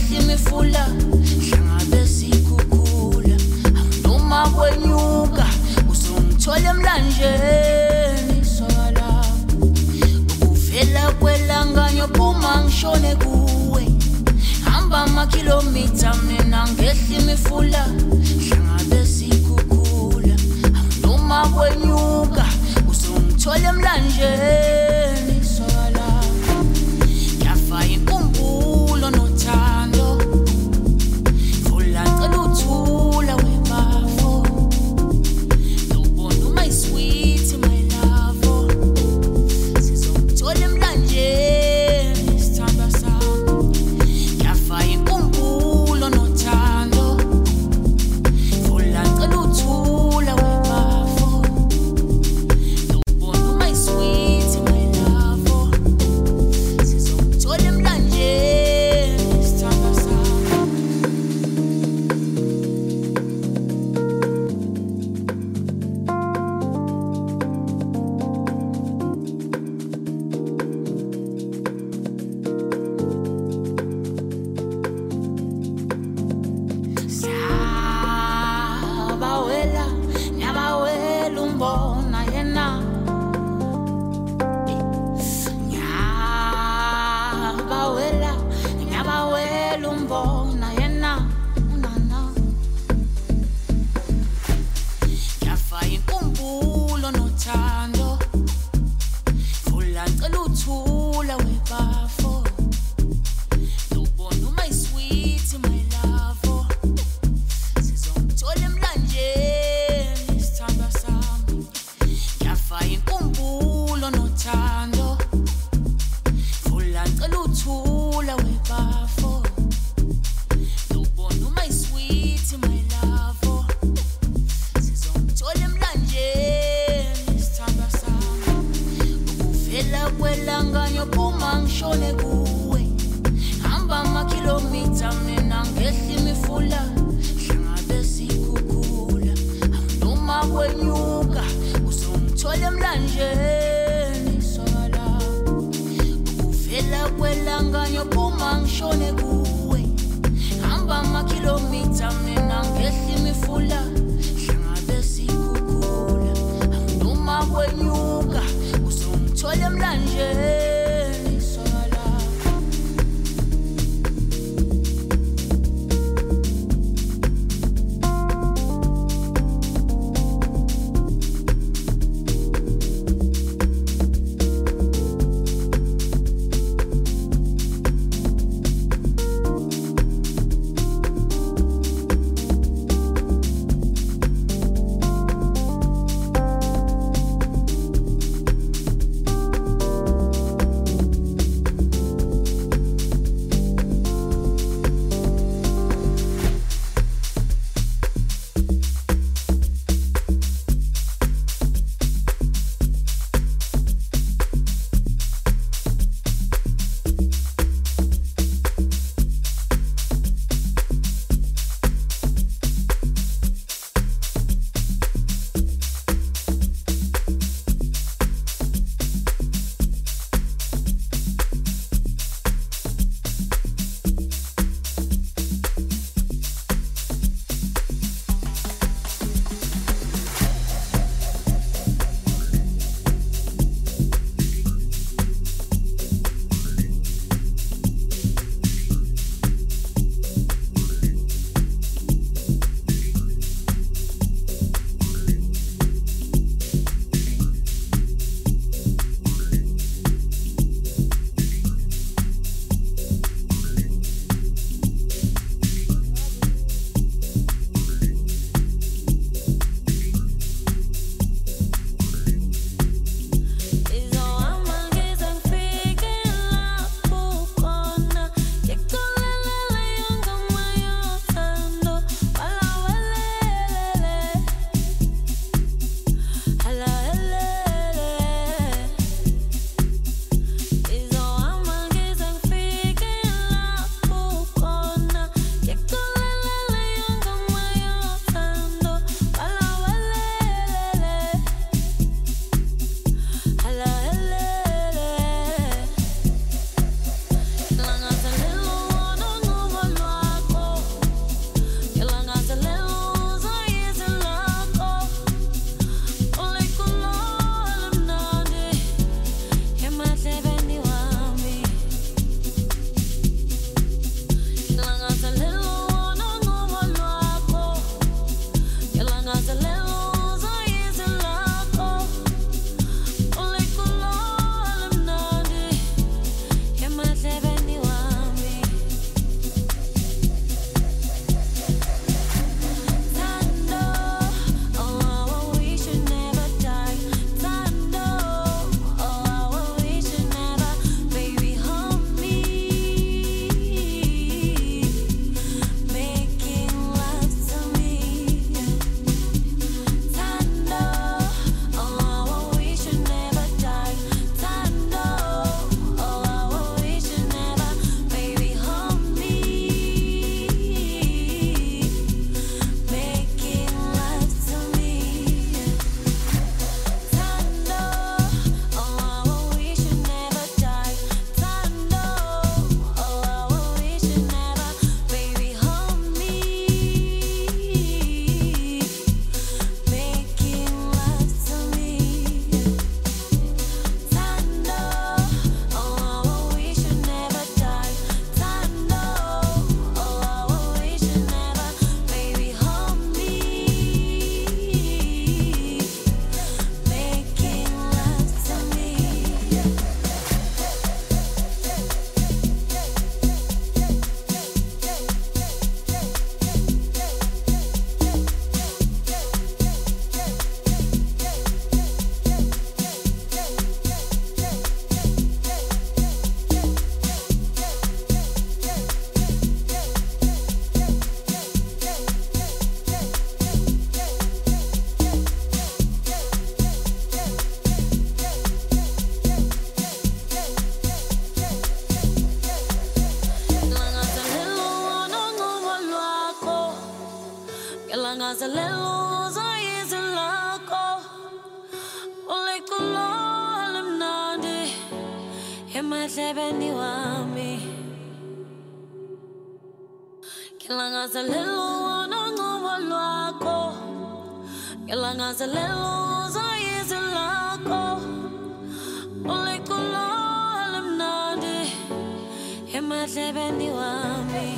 ngehla imifula hlangabe sikukula noma kwenyuka uzongithola emlanjeni sola ukuvela kwelanganyo phuma ngishone kuwe hamba amakhilomitha mina ngehla imifula hlangabe sikukula noma kwenyuka uzongithola emlanjeni sola yafa inkumbulo nothando vula cela uthula webafo ubona my sweet my love sizongithola emlanjeni sithanda sami yafa inkumbulo nothando vula cela uthula webafo ubona my sweet my love sizongithola emlanjeni sithanda sami nyabawela umbona yena nyabawela umbona yena unana yafa inkumbulo nothando vula cela uthula webafo ubona my sweet my love sizongithola emlanjeni sithanda sami yafa inkumbulo nothando vula cela uthula webafo ubona my sweet my love sizongithola emlanjeni sithanda sami ukuvela kwelanganyo phuma ngishone kuwe hamba amakhilomitha mina ngehla imifula hlangabe sikukula noma kwenyuka uzongithola emlanjeni sola ukuvela kwelanganyo phuma ngishone kuwe hamba amakhilomitha mina ngehla imifula hlangabe sikukula noma kwenyuka uzongithola emlanjeni sola Ngilangazelelo zoyizi lakho ulikulola mnandi emadlebeni wami Ngilangazelelo noncumo lwakho Ngilangazelelo zoyizi lakho ulikulola mnandi emadlebeni wami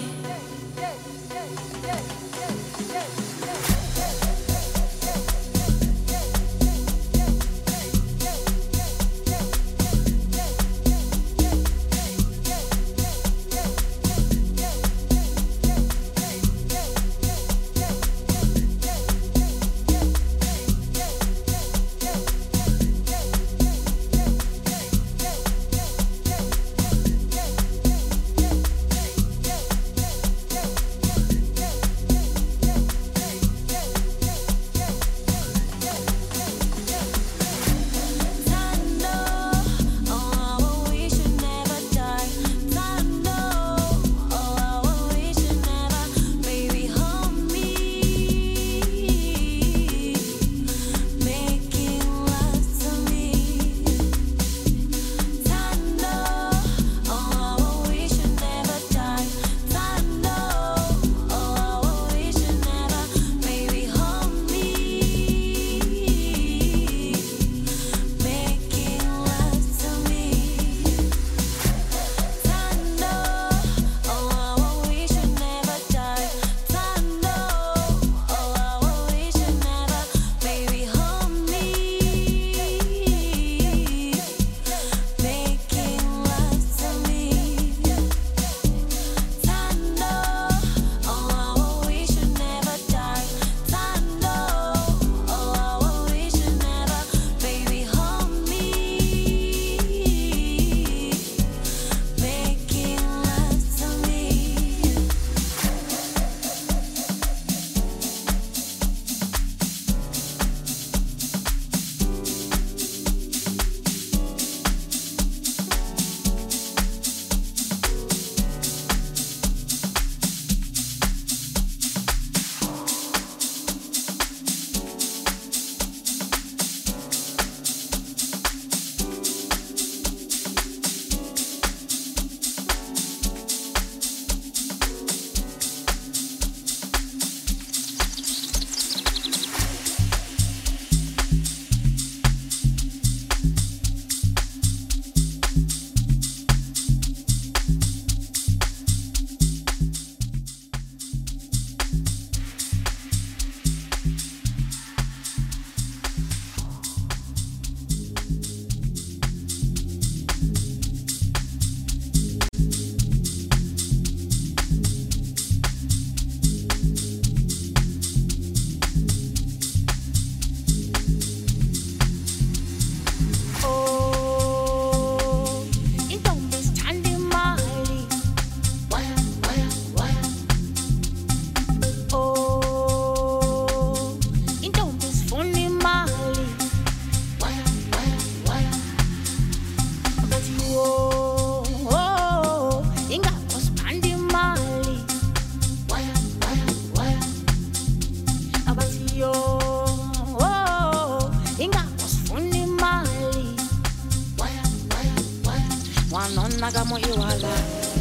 Nagamo iwala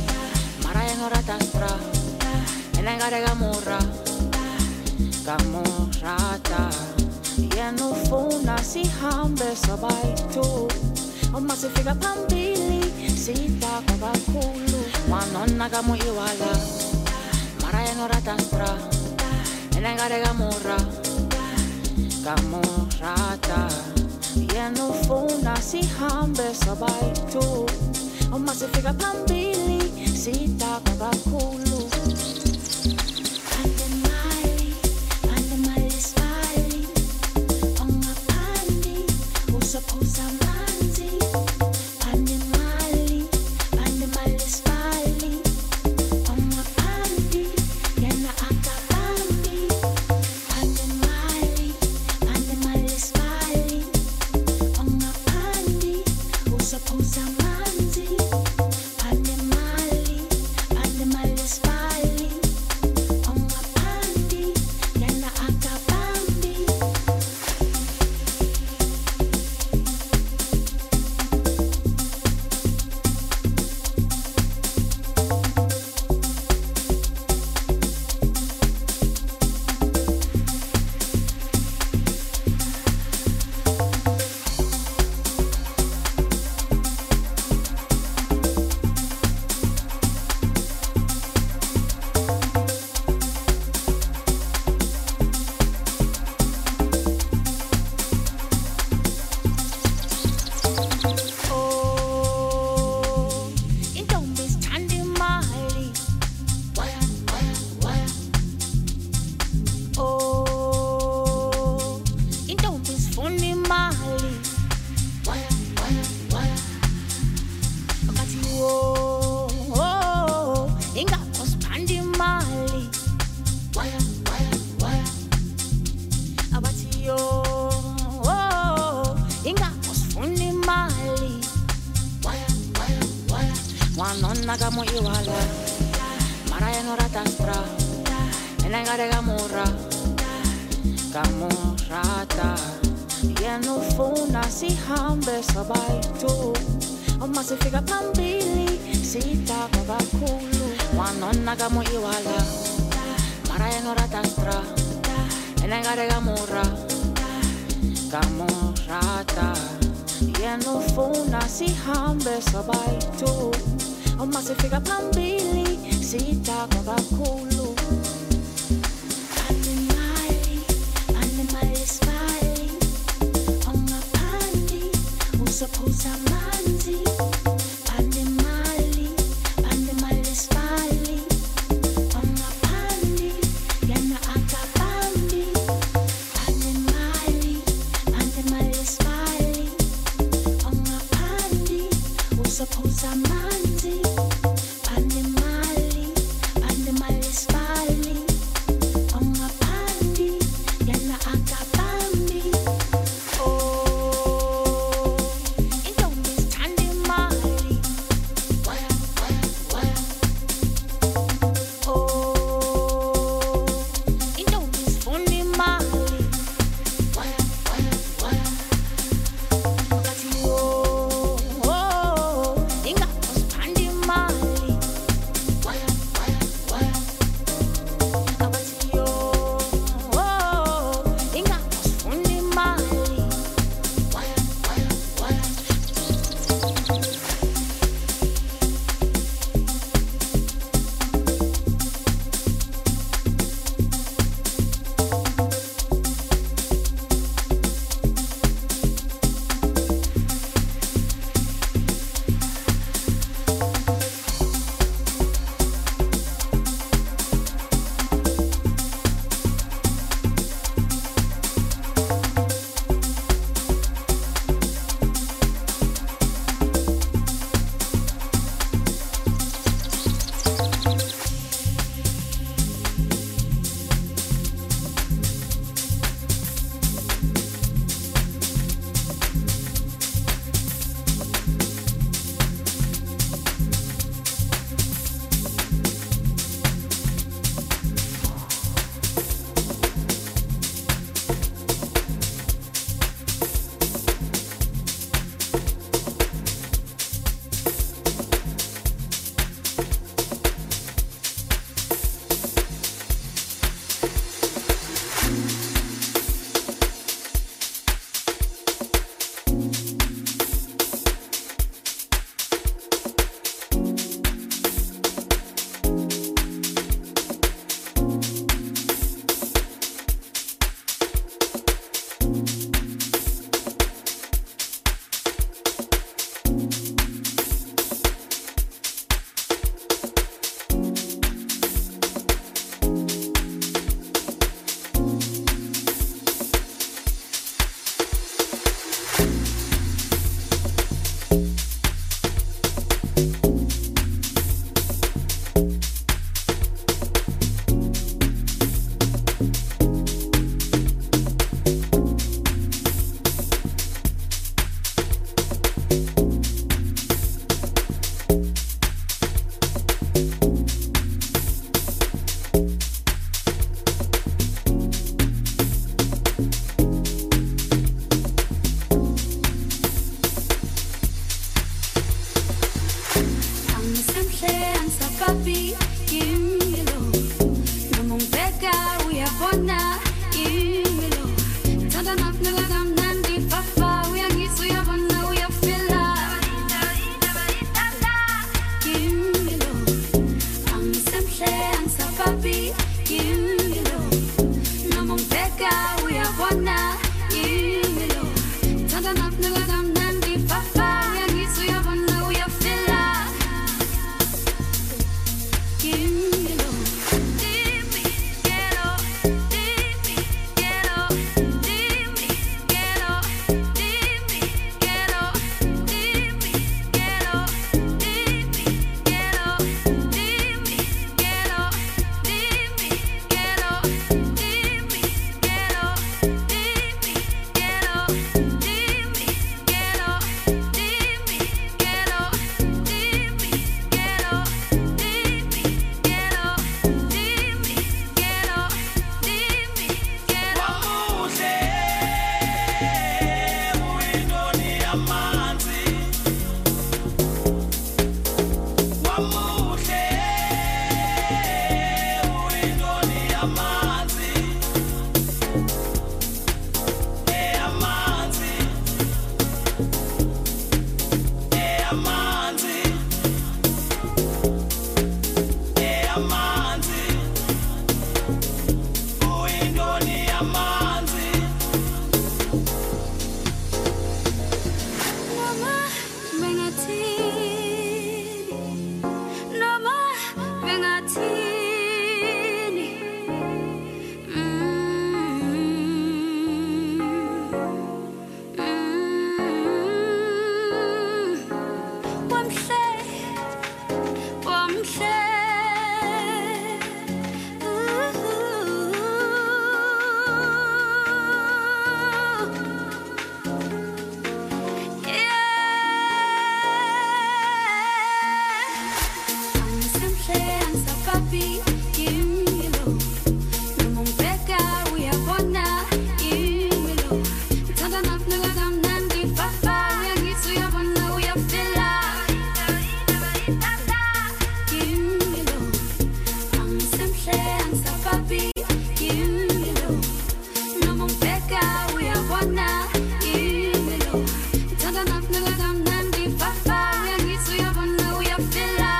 Maraya noratastra Enengare gamurra Gamurrata Yanufuna sihambe sabaitu Uma sifika pambili Sita kwa bakulu Wanona gamo iwala Maraya noratastra Enengare gamurra Gamurrata Yanufuna sihambe sabaitu Uma sifika pambili Sita kwa bakulu Spy kamo iwala mara ya no ratastra enengare gamura kamurata ya no funa sihambe sabaitu uma sifika pambili sita kakulu wanona kamo iwala mara ya no ratastra enengare gamura kamurata ya no funa sihambe sabaitu uma sifika pambili sita kakulu Usapuza manzi pande mali spali Onga pandi yana akapandi pande mali spali Onga pandi usapuza manzi pande mali spali Simple angisababi yimilo noma ngibheka uyabona yimilo ngithanda nakunika kamnandi papa uyangithi uyabona uyafila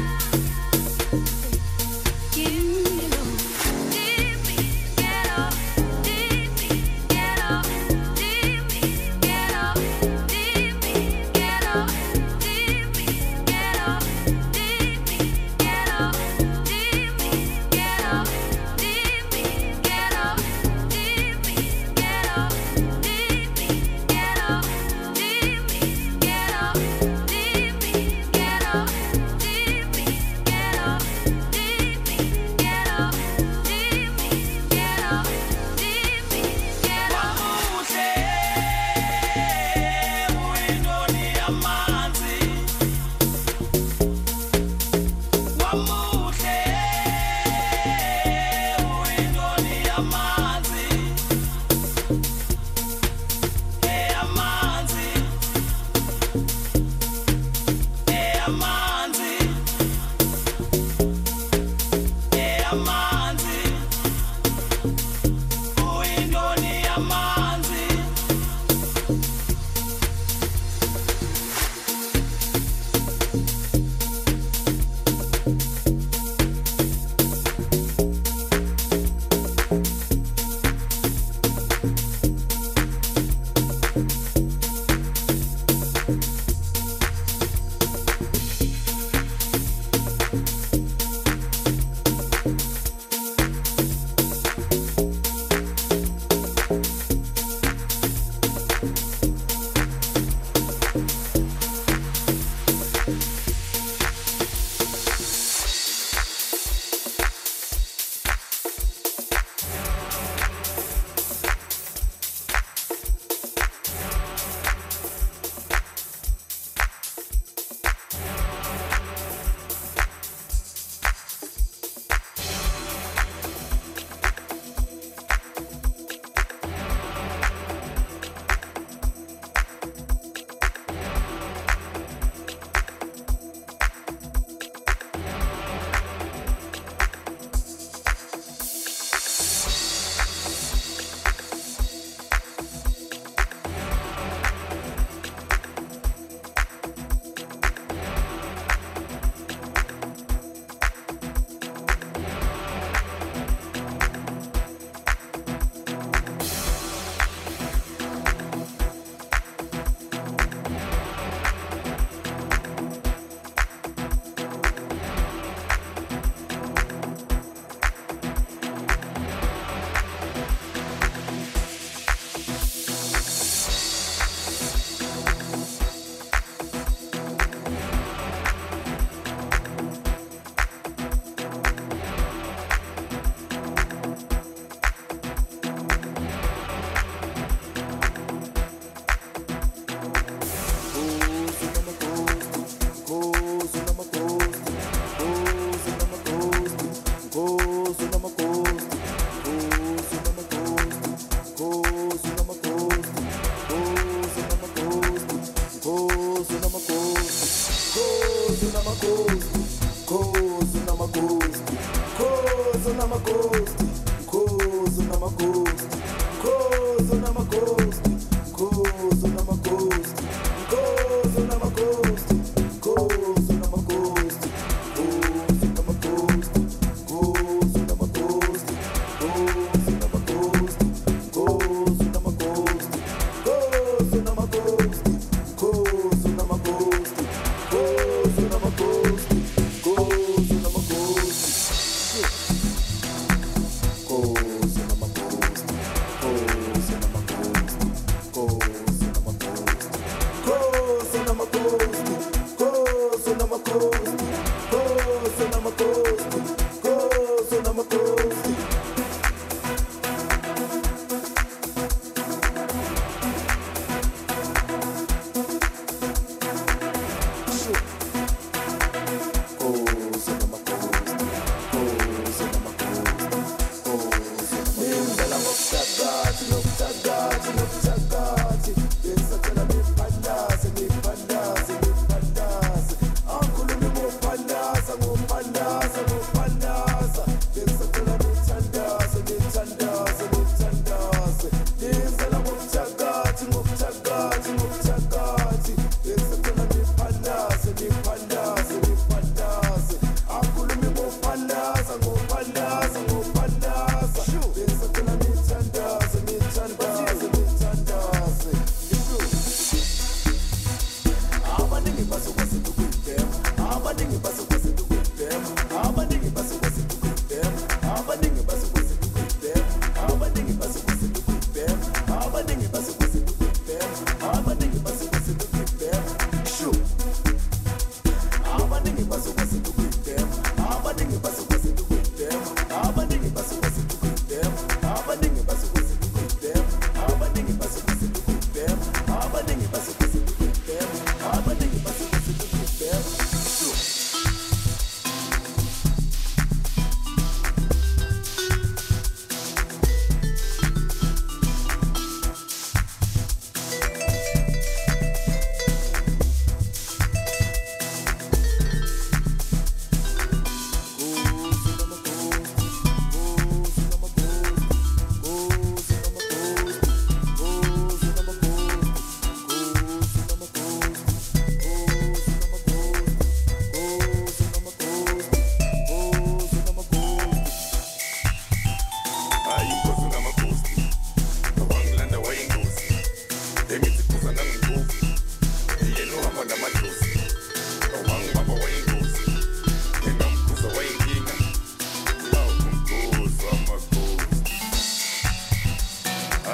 yimilo Dimi get up Dimi get up Dimi get up Dimi get up Dimi get up Dimi get up Dimi get up Dimi get up Dimi get up Dimi get up Dimi get up Dimi get up Dimi get up Dimi get up Dimi get up Dimi get up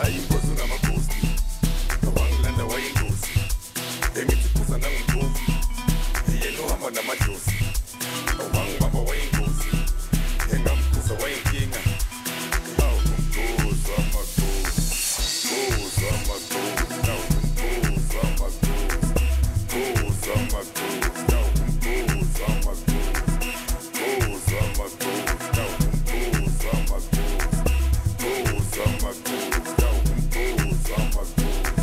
Inkosi ngamagosti Wangilanda wayingosi Engithi phuza nangumgosi Yena uhamba namadlozi Wangibamba wayingosi Engamphuza wayinkinga Awu umgosi wamagosi Gosi wamagosi Awu umgosi wamagosi Gosi wamagosi Awu umgosi wamagosi Gosi wamagosi Awu umgosi wamagosi Gosi wamagosi Awu umgosi wamagosi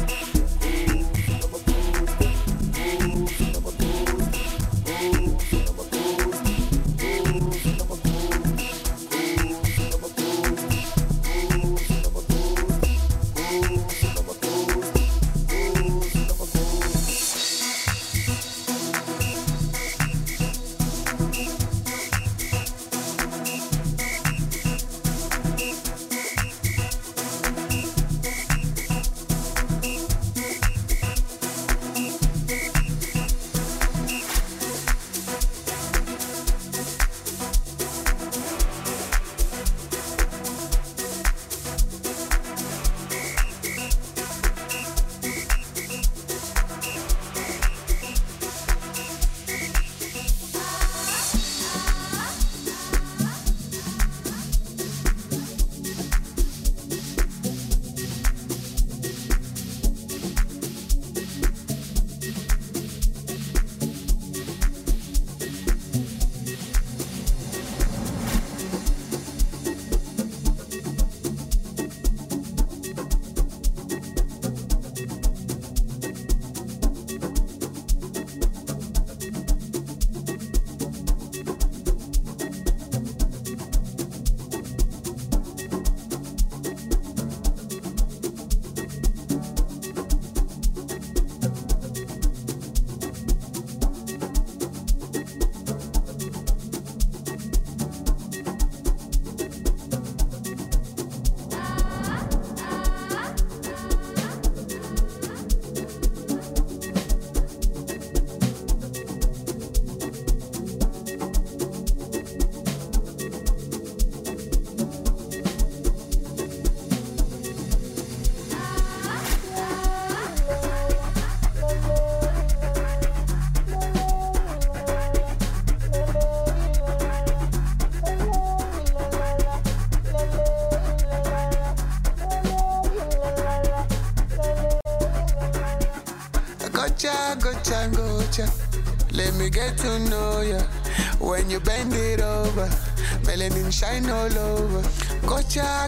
Gotcha. Let me get to know ya. When you bend it over, melanin shine all over. Gotcha.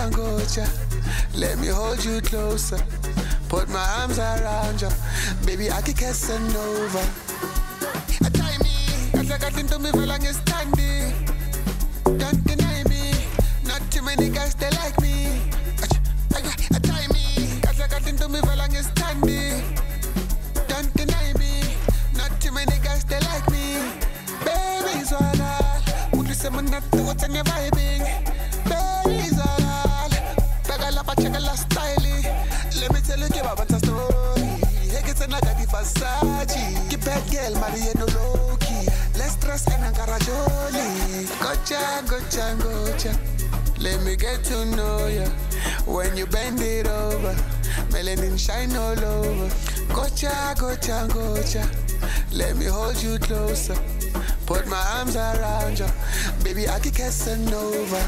Let me hold you closer. Put my arms around you. Baby, I can Casanova. Tie me, as I got into me for long standing. Don't deny me. Not too many guys, they like me. Tie me, as I got into me for long standing. Don't deny me, not too many guys they like me. Baby's all, would you say my nut to what's in your vibing? Baby's all, Bagalapa check a last styling. Let me tell you about a story. Hey, get another Versace. Keep that girl, Mariano Loki. Let's dress and Ankara Jolie. Gotcha. Let me get to know ya. When you bend it over, melanin shine all over. Gotcha. Let me hold you closer. Put my arms around you. Baby, I can Casanova.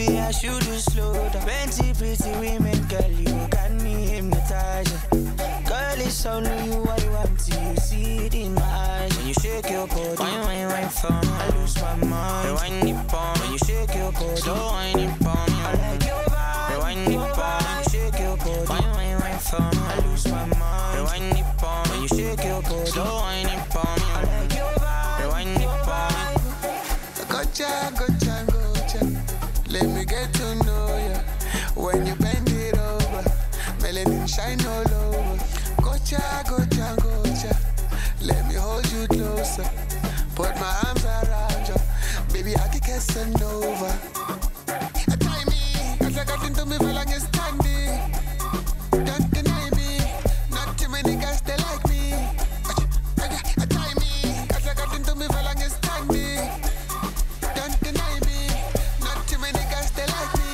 Maybe I should do slow down. 20 pretty women, girl, you got me hypnotized. Girl, it's only you I want to. You see it in my eyes. When you shake your body, wine for me, I lose my mind. Rewind it for me. When you shake your body, slow wine it for me. I like your vibe. Rewind it for me. When you shake your body, wine for me, I lose my mind. Rewind it for me. When you shake your body, slow wine it for me. I like your vibe. Rewind it for me. Gotcha, gotcha, gotcha. Let me get to know ya. When you bend it over, melanin shine all over. Gotcha, gotcha, gotcha. Let me hold you closer. Put my arms around you. Baby, I can get some over. Tie me, as I got into me for long standing. Don't deny me. Not too many guys they like me. Tie me, as I got into me for long standing. Don't deny me. Not too many guys they like me.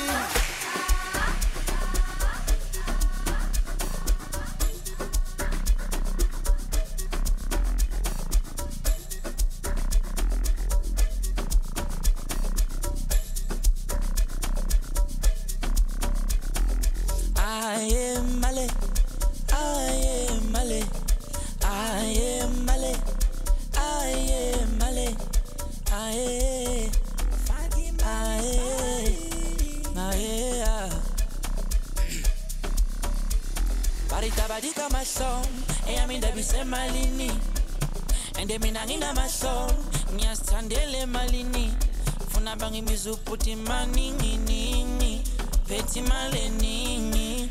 Badika my song, I mean that we say malini. And they mean angina my song, nya standele malini. Funa bangi mizu puti maningi ningi, peti maleningi.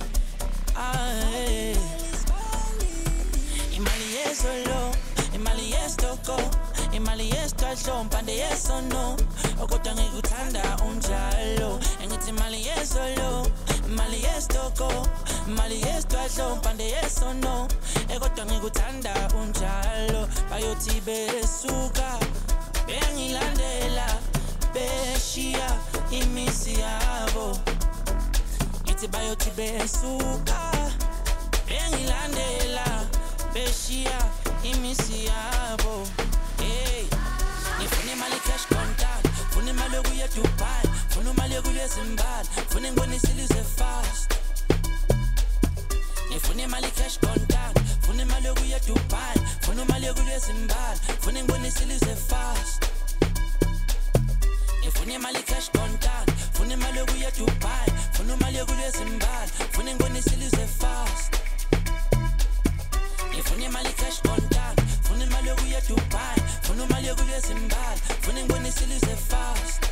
Imali yes or low, imali yes toko, imali yes touchdown, pande yes or no. Okotangi gutanda unjalo, and it's imali yes or low, imali yes toko, imali yes touchdown, pande yes or no. Okotangi gutanda unjalo, bayoti besuka, bengi landela, beshia, imisiabo. It's bayoti besuka, bengi landela, beshia, imisiabo. Hey, nifune mali cash contact, fune mali kuya Dubai, fune mali kuya Zimbabwe, fune ngoni silize fast. Nifune mali cash contact, fune mali kuya Dubai, fune mali kuya Zimbabwe, fune ngoni silize fast. Nifune mali cash contact, fune mali kuya Dubai, fune mali kuya Zimbabwe, fune ngoni silize fast. Fune mali cash contact, fune mali kuya Dubai, fune mali kuya Zimbabwe, fune ngoni silize fast.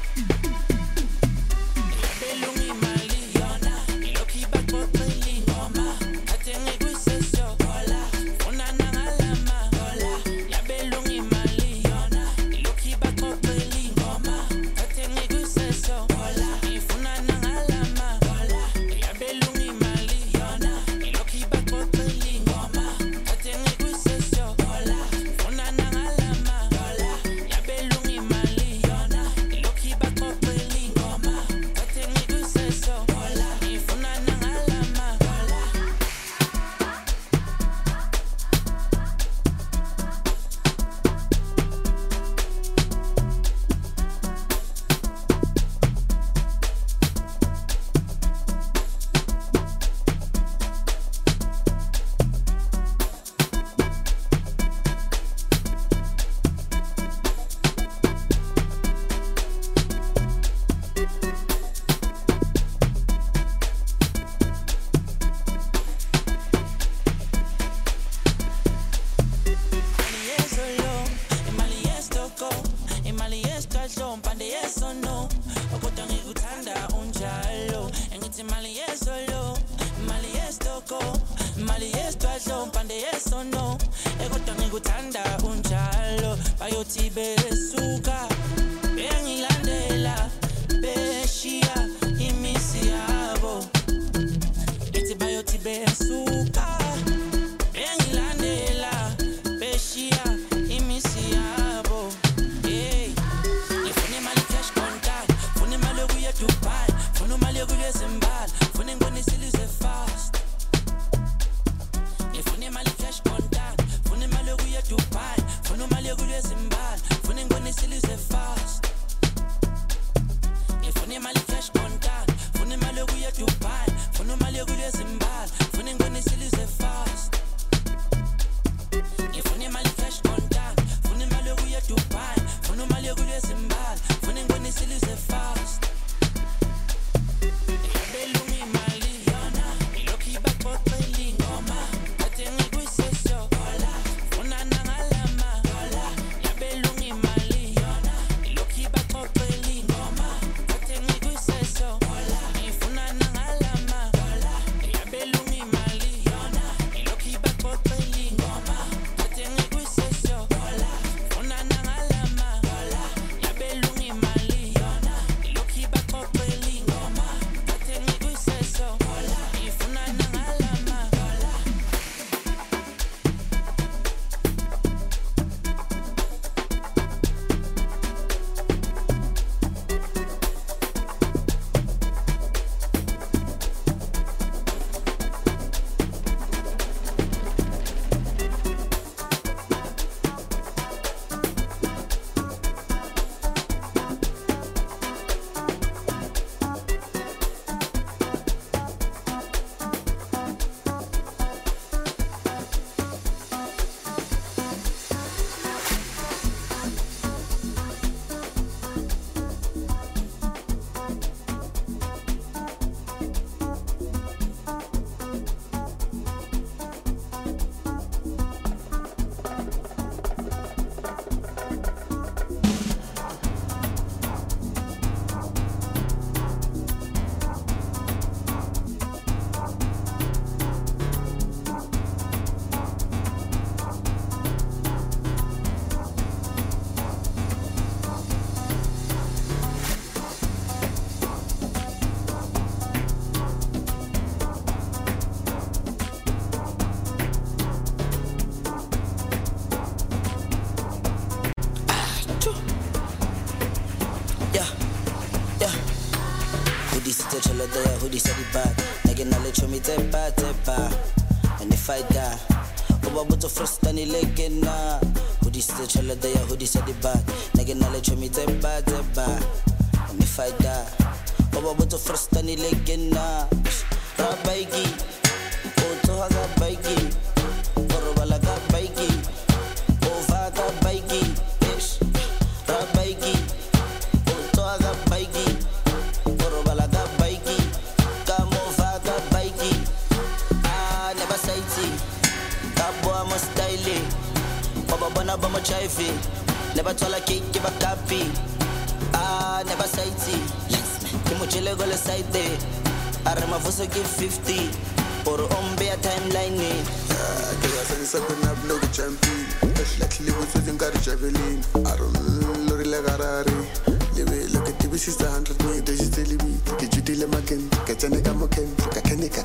Belungi mali yona, iloki bakbo kweli ngoma, atenge kwisesyo hola, funa nangalama hola. Ya belungi mali yona, iloki bakbo kweli ngoma, atenge kwisesyo hola, ifuna nangalama hola. Ya belungi mali yona, iloki bakbo kweli ngoma. Fune mali cash contact. the chelada ya hoodie said it bad. Nigga na let me tepa. And if I die, Oba buto first tani leke na. Hoodie the chelada ya hoodie said it bad. Nigga na let me tepa. And if I die, Oba buto first tani leke na. Rabaiki, Oto haga baiki, Orobala ga baiki, Ova ga baiki, ish. Rabaiki, Oto haga baiki, Orobala ga baiki, Kamova ga baiki. Ah, never sighty, Kabo amo style, Baba bana bama chaifi, never tola cake give a copy. Ah, never sighty, Kimuchele go le side. Arma fuso give 50 or ombe a timeline. Kaya sa isa ko na vlog champion. Lately was using car javelin. Aron lori la garari. Lewe look at TV 600 me. This is telling me. Get you deal again. Kachane kamoken. Kakenika.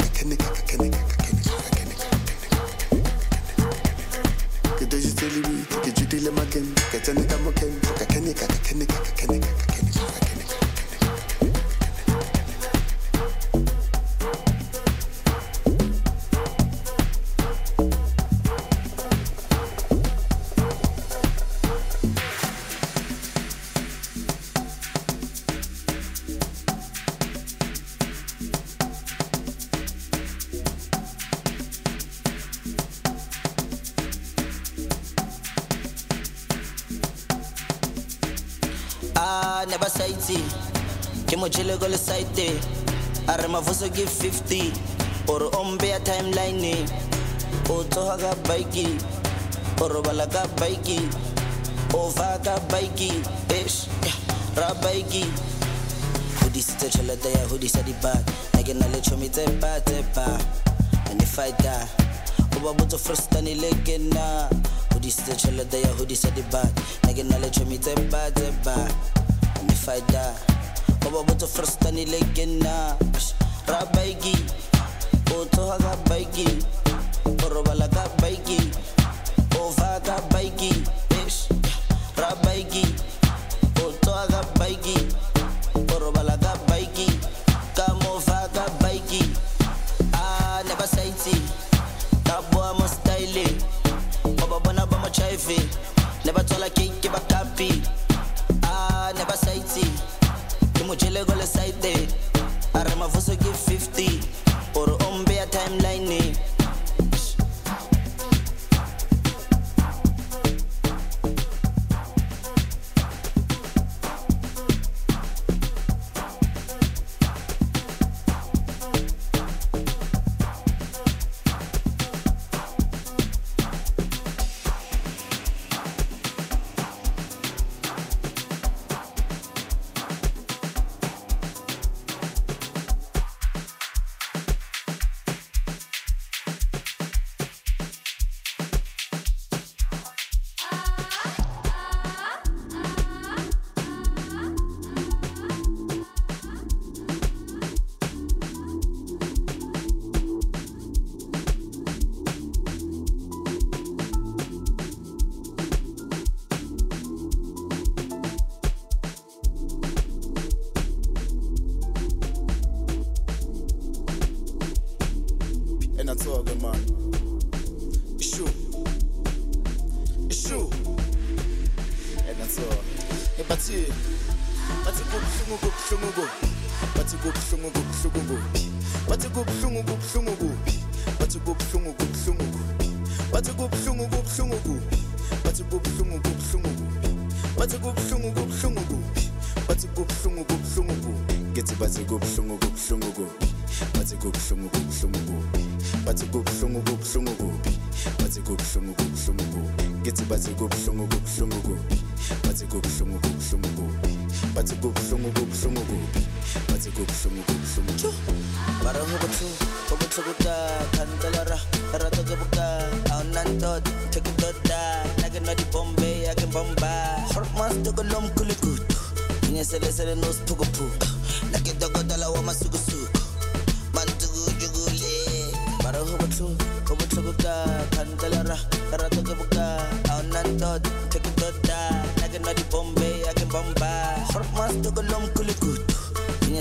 This is telling me. Get you deal again. Kachane kamoken. Kakenika. Never sighty, Kimochile go le side. Arma fuso give 50 or ombe a timeline. Oto haga baiki, Orobala ga baiki, Ova ga baiki, ish. Rabaiki, hoodie sita chelada ya hoodie said it bad. Nigga na let me tepa. And if I die, Oba buto first tani leke na. Hoodie sita chelada ya hoodie said it bad. Nigga na let me tepa. And if I die, Oba buto first tani leke na. Rabaiki, Oto haga baiki, Orobala ga baiki, Ova ga baiki, ish. Rabaiki, Oto haga baiki, Orobala ga baiki, Kamova ga baiki. Ah, never sighty, Kabo amo style, Oba bona bama chaifi, never tola cake give a copy. Ah, never sighty, Kimuchile go le side. Arma fuso give 50 or ombe a timeline.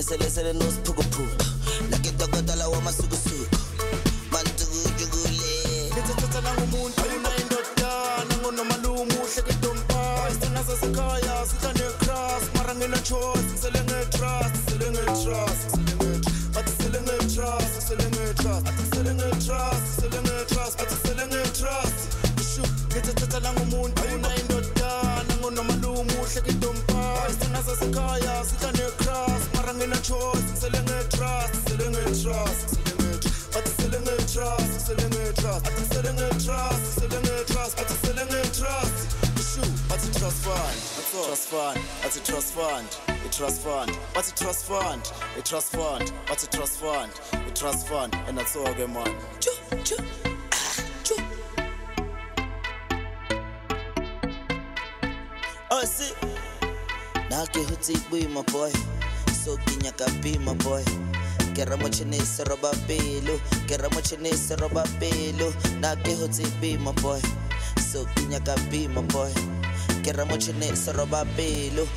Sele no spuku. Like a doctor wa masuku. Man jugule. Lithatha nangumuntu ayinayindoda nangonomalumu hlekedompa isithina sasekhaya sidla necross mara ngina choice sele ngetrust but sele ngetrust shu lithatha nangumuntu ayinayindoda nangonomalumu hlekedompa isithina sasekhaya sidla necross mara ngina choice sele ngetrust but selling a trust, shoot, what's a trust fund? Trust fund, what's a trust fund? A trust fund, what's a trust fund? A trust fund, what's a trust fund? A trust fund, and that's all again, man. Oh, see, Naki Huti Bui, my boy, so Kinyaka be my boy. Kera mochinese roba pelo, na ke hoti be my boy, so kinyaka be my boy. Kera mochinese roba pelo,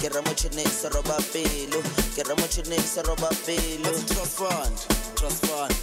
Trust fund,